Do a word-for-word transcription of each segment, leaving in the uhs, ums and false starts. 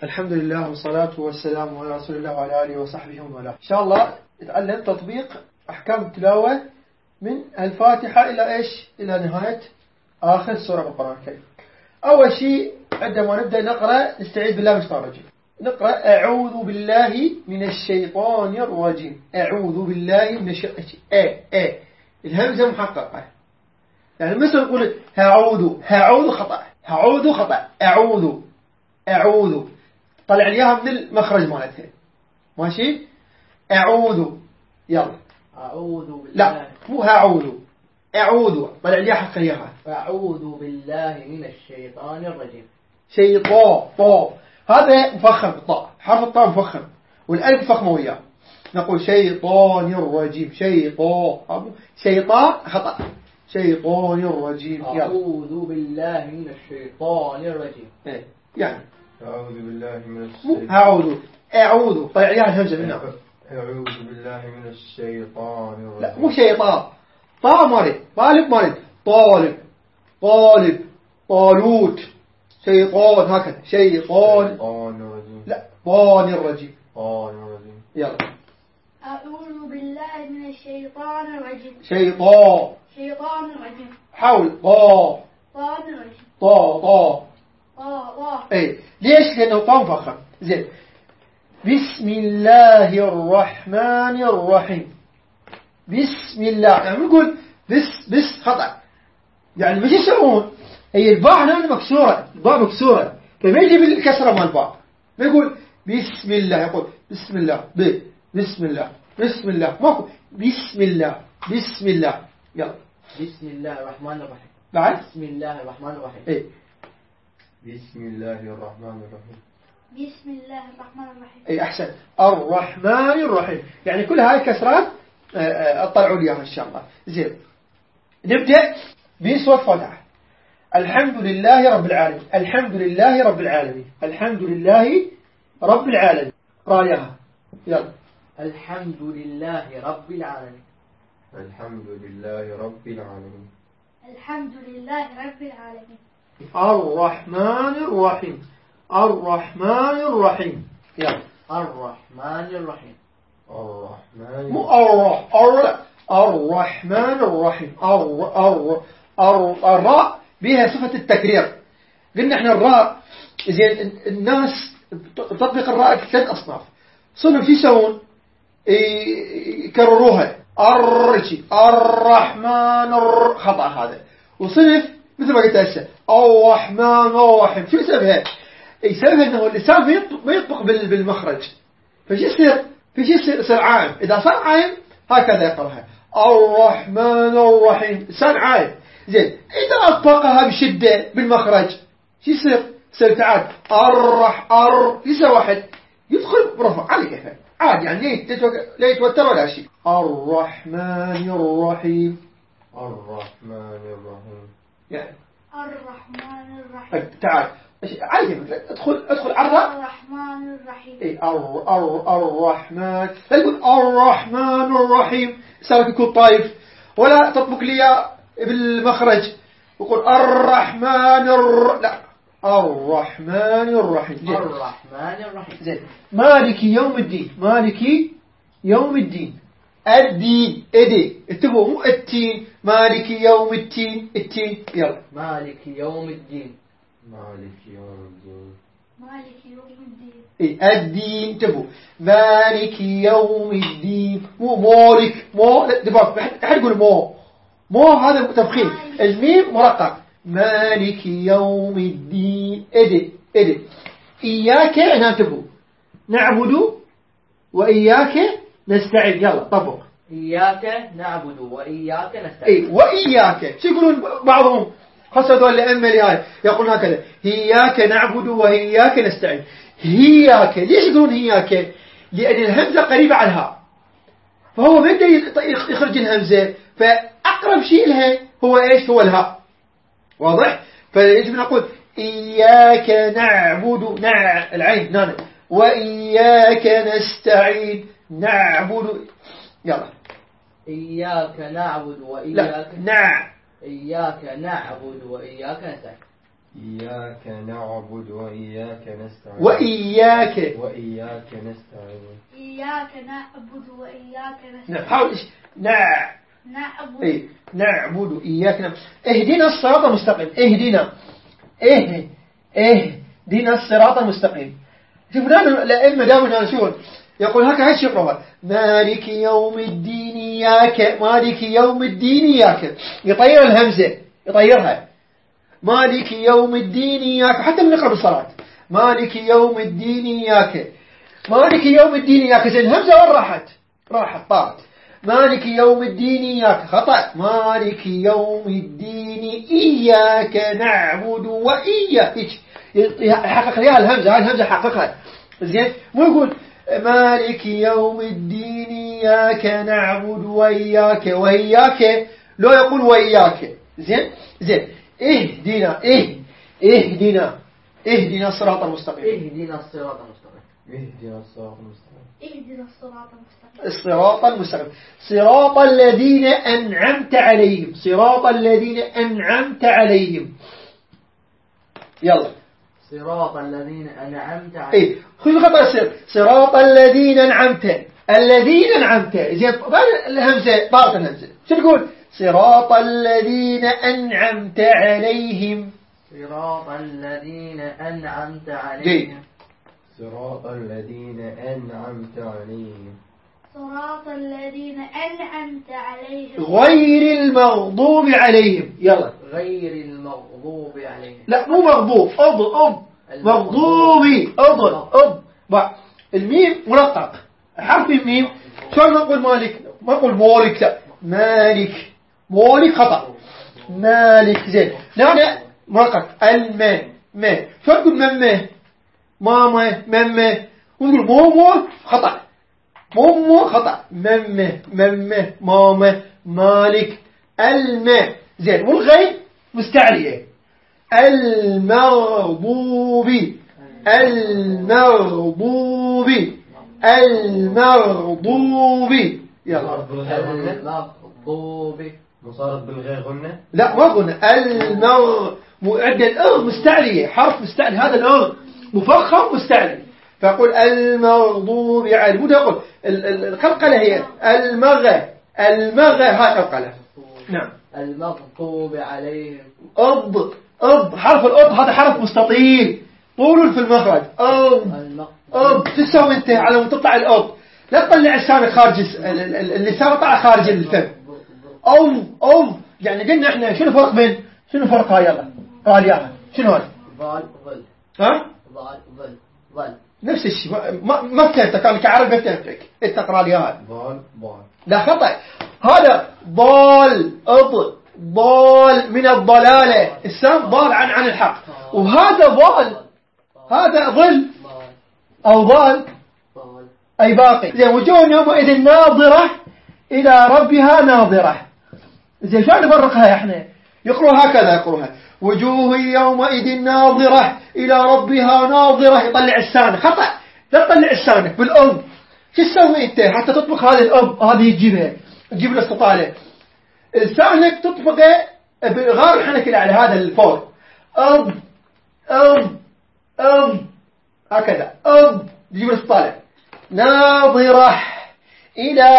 الحمد لله والصلاة والسلام على رسول الله وعلى آله وصحبه ومن والاه. إن شاء الله نتعلم تطبيق أحكام التلاوة من الفاتحة إلى إيش؟ إلى نهاية آخر سورة من القرآن الكريم. أول شيء عندما نبدأ نقرأ نستعيذ بالله من الشيطان الرجيم. نقرأ أعوذ بالله من الشيطان الرجيم. أعوذ بالله من الشيطان إيه إيه الهمزة محققة، يعني مثل نقول هعوذ هعوذ خطأ، هعوذ خطأ، أعوذ أعوذ طلع ليها من المخرج مالتها. ماشي؟ أعوذ يلا أعوذ بالله. لا مو هعوذ، أعوذ طلع ليها حق إياها. أعوذ بالله من الشيطان الرجيم. شيطان طا هذا مفخم، الطاء حرف الطاء مفخم والألف مفخمة وياه. نقول شيطان الرجيم. شيطان شيطان خطأ. شيطان الرجيم. أعوذ بالله من الشيطان الرجيم. إيه يعني أعوذ بالله من الشيطان. أعوذ أعوذ طلع ليها الهمزة منها. أعوذ بالله من الشيطان الرجيم. لا مو شيطان، طاء مرض، طالب مرض، طالب طالب طالوت شيطان هكذا. شيطان الرجيم. لا طان الرجيم. طان الرجيم. يلا أعوذ بالله من الشيطان الرجيم. شيطان شيطان الرجيم. حول طا طان الرجيم. طا طا طا طا. اي ليش؟ لأنه طا مفخم. زين. بسم الله الرحمن الرحيم. بسم الله يعني نقول بس بس خطأ، يعني مش يسوون هي الباء هنا مكسورة، الباء مكسورة فما يجي بالكسرة مال الباء، ما يقول بسم الله، يقول بسم الله ب بسم الله بسم الله ماكو بسم الله بسم الله. يلا بسم الله الرحمن الرحيم. بعد بسم الله الرحمن الرحيم. ايه بسم الله الرحمن الرحيم. بسم الله الرحمن الرحيم. اي احسن. الرحمن الرحيم، يعني كل هاي الكسرات اطلعوا لي اياها ان شاء الله. زين نبدا بسورة الفاتحة. الحمد لله رب العالمين. الحمد لله رب العالمين. الحمد لله رب العالمين. رايها يلا. الحمد لله رب العالمين. الحمد لله رب العالمين. الحمد لله رب العالمين. الرحمن الرحيم. الرحمن الرحيم. يلا. الرحمن الرحيم. الرحمن مو الرح الر الرحمن الرحيم. الر الر الر الراء بها صفة التكرير. قلنا احنا الراء زين الناس تطبق الراء ثلاث أصناف. صنف يسوون يكرروها الرشي الرحمن الر خطأ هذا. وصنف مثل ما قلت هسه الرحمن الرحيم. شو يسببها؟ يسببها انه اللسان ما يطبق بالمخرج، فش يصير؟ فش يصير؟ يصير عايم. اذا صار عايم هكذا يقراها الرحمن الرحيم، لسان عايم. زين اذا اطبقها بشده بالمخرج شو يصير؟ يصير تعال الرح ار يصير واحد يدخل برفع على كيفه عادي، يعني لا يتوتر ولا شيء. الرحمن الرحيم. الرحمن الرحيم. يعني الرحمن الرحيم. تعال على كيفك، ادخل ادخل على الرحمن الرحيم. اي الر الر الرحمن. لا تقول الرحمن الرحيم صار يكون طايف، ولا تطبق لي بالمخرج وقول الرحمن الر... لا الرحمن الرحيم. زين. الرحمن الرحيم. زين. مالك يوم الدين. مالك يوم الدين. الدين ادي اتبعوا مو التين. مالك يوم الدين التين. يلا. مالك يوم الدين. مالك يوم الدين. مالك يوم الدين. اي الدين انتبهوا مالك يوم الدين مو مالك مو دبا احد يقول مو مو هذا تفخيم. الميم مرقق. مالك يوم الدين ادي ادي. اياك هنا انتبهوا نعبد واياك نستعين. يلا طبق. إياك نعبد وإياك نستعين. اي واياك. شو يقولون بعضهم خاصة اللي أملي هاي يقولون هكذا هياك نعبد وهياك نستعين. هياك ليش يقولون هياك؟ لأن الهمزة قريبة على الهاء، فهو ما يقدر يخرج الهمزة، فأقرب شيء لها هو إيش؟ هو الهاء. واضح؟ فيجب نقول إياك نعبد نع العين نانا وإياك نستعين نعبد. يلا. إياك نعبد وإياك لا نع إياك نعبد وإياك نستعين. إياك نعبد وإياك نستعين وإياك وإياك نستعين إياك نعبد وإياك نعم نستعين حاول إيش نع نعبد إيه نعبد إياك نعبد. اهدنا الصراط المستقيم. اهدنا إيه اهدنا الصراط المستقيم. شوفنا الأئمة دائما شو يقول هكا هيك يقرأها مالك يوم الدين إياك مالك يوم الدين إياك يطير الهمزة يطيرها مالك يوم الدين إياك حتى من نقرأ بالصلاة مالك يوم الدين إياك مالك يوم الدين إياك زين الهمزة وين راحت راحت طارت مالك يوم الدين إياك خطأ مالك يوم الدين إياك نعبد وإياك يحقق لها الهمزة هاي الهمزة حققها زين مو يقول مالك يوم الدين إياك نعبد وإياك وإياك لو يقول وإياك زين زين اهدنا ايه اهدنا اهدنا الصراط المستقيم اهدنا الصراط المستقيم اهدنا الصراط المستقيم اهدنا الصراط المستقيم الصراط المستقيم صراط الذين أنعمت عليهم صراط الذين أنعمت عليهم يلا صراط الذين أنعمت عليهم ايه خذ خطأ السر صراط الذين أنعمت الذين أنعمت زين الهمزة طارت الهمزة شو تقول صراط الذين أنعمت عليهم صراط الذين أنعمت جيد عليهم صراط الذين أنعمت عليهم صراط الذين أنعمت عليهم غير المغضوب عليهم يلا غير المغضوب عليهم لا مو مغضوب أض أض مغضوبي أض أض بع. الميم مرقق حرف الميم شلون نقول مالك ما نقول مالك لا مالك مالك خطأ مالك زين لا مرقق الم ما شلون نقول مم ماما مم ونقول مومو خطأ مومو خطأ مم مم ماما مالك الماء زين والغين مستعلية المغضوب المغضوب المغضوب يلا المغضوب مصارت بالغير غنة لا ما قلنا المغ معدل الأغ مستعلية حرف مستعلي هذا الأغ مفخم مستعلي فأقول المغضوب على مو تقول القلقلة هي المغ المغ هاي القلقلة نعم المغضوب عليهم أض أض حرف الأض هذا حرف مستطيل طول في المخرج أض أض شو تسوي أنت على ما تطلع الأض لا تطلع لسانك خارج اللسان طلع خارج الفم أو أو يعني قلنا إحنا شنو فرق بين شنو فرق هاي يلا قال ياها شنو هاي ظل ظل ها ظل ظل ظل نفس الشيء ما ما فهمتك أنا كعرب ما فهمتك أنت تقرأ لي هاي ضال ضال لا خطأ هذا ضال أض ضال من الضلالة السام ضال عن عن الحق وهذا ضال هذا ظل أو ضال ظل أي باقي زين وجوه يومئذ ناظرة إلى ربها ناظرة زين شلون نفرقها احنا يقرأها هكذا يقرأها وجوه يومئذ ناظرة إلى ربها ناظرة يطلع السانة خطأ لا تطلع السانة بالأم شو تسوي أنت حتى تطبق هذه الأم هذه تجيبها تجيب الاستطالة لسانك تطبقه بغار الحنك على هذا الفور أم أم أم هكذا أم تجيب الاستطالة ناظرة إلى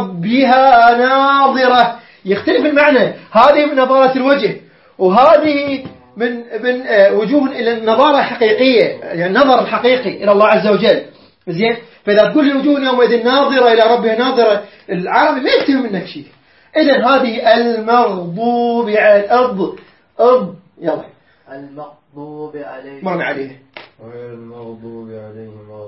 ربها ناظرة يختلف المعنى هذه من نظارة الوجه وهذه من من وجوه إلى النظارة الحقيقية يعني النظر الحقيقي إلى الله عز وجل زين فإذا تقول لي وجوه يومئذ ناظرة إلى ربها ناظرة العربي ما يكتب منك شيء إذن هذه المغضوب على الأرض أرض يلا المغضوب عليهم مرنا عليه غير المغضوب عليهم ولا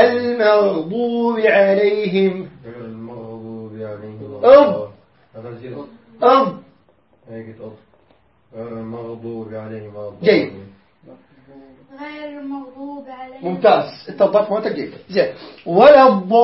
المغضوب عليهم غير المغضوب عليهم أرض هذا زين أرض هيك أرض غير المغضوب عليهم ولا جيد غير المغضوب عليهم ممتاز التضاف ما تجيب زين ولا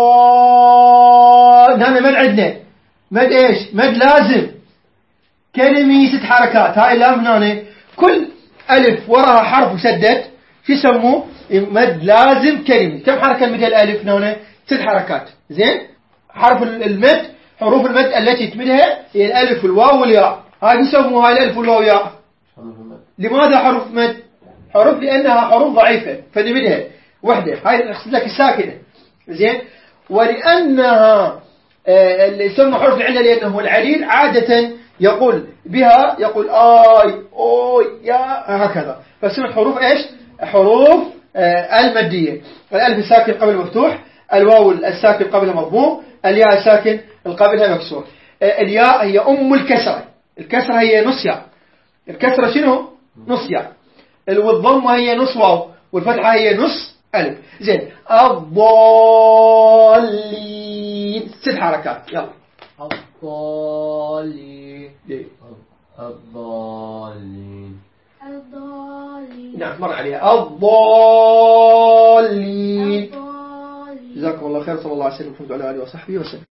الضال هنا مد عندنا مد ايش مد لازم كلمة ست حركات هاي اللام هنا كل ألف وراها حرف مسدد شو يسموه مد لازم كلمة كم حركة مد الألف هنا ست حركات زين حرف المد حروف المد التي تمدها هي الألف والواو والياء هاي يسموها هاي الألف والواو والياء لماذا حرف مد حروف لأنها حروف ضعيفة فنمدها وحدة، هاي نقصد لك الساكنة زين. ولأنها آه اللي يسمى حروف العلة لأنه العليل عادة يقول بها يقول آي أوي يا هكذا، فسمت حروف إيش؟ حروف آه المادية. الألف الساكن قبل مفتوح، الواو الساكن قبل مضموم، الياء الساكن قبلها مكسور. آه الياء هي أم الكسرة، الكسرة هي نص ياء، الكسرة شنو؟ نص ياء، والضمة هي نص واو، والفتحة هي نص ألف. زين. الضالين ست حركات يلا. الضالين الضالين الضالين. نعم مر عليها الضالين. الضالين. جزاكم الله خير، صلى الله عليه وسلم، الحمد لله وصحبه وسلم.